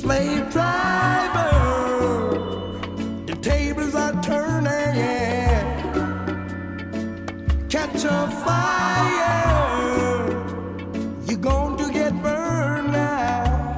slave driver. The tables are turning. Catch a fire. You're going to get burned now.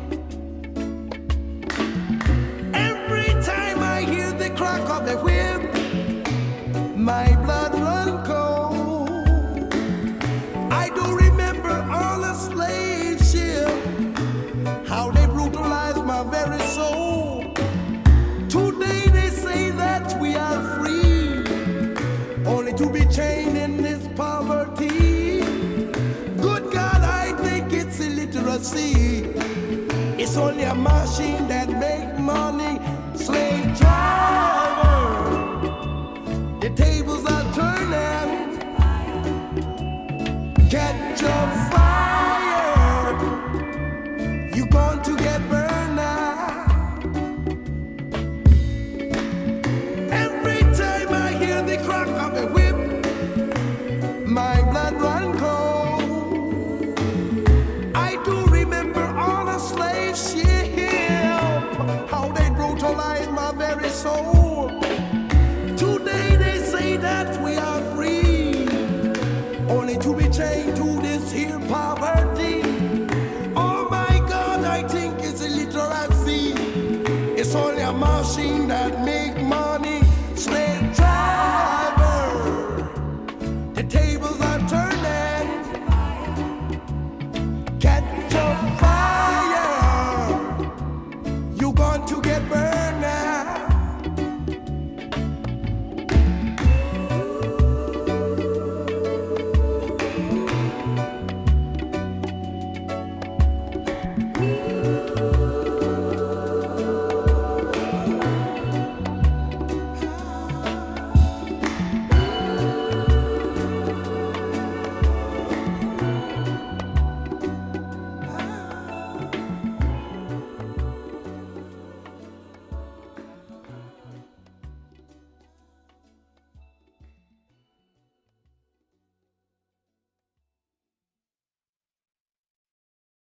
Every time I hear the crack of the whip, my blood run cold. I do remember on a slave ship how they brutalized my very soul. Today they say that we are free, only to be chained in this poverty. Good God, I think it's illiteracy. It's only a machine that makes money. Slave driver, the tables are turning. Catch a fire. You're going to get burned now. Every time I hear the crack of a whip, my blood run cold. I do remember on a slave ship how they brutalized my very soul.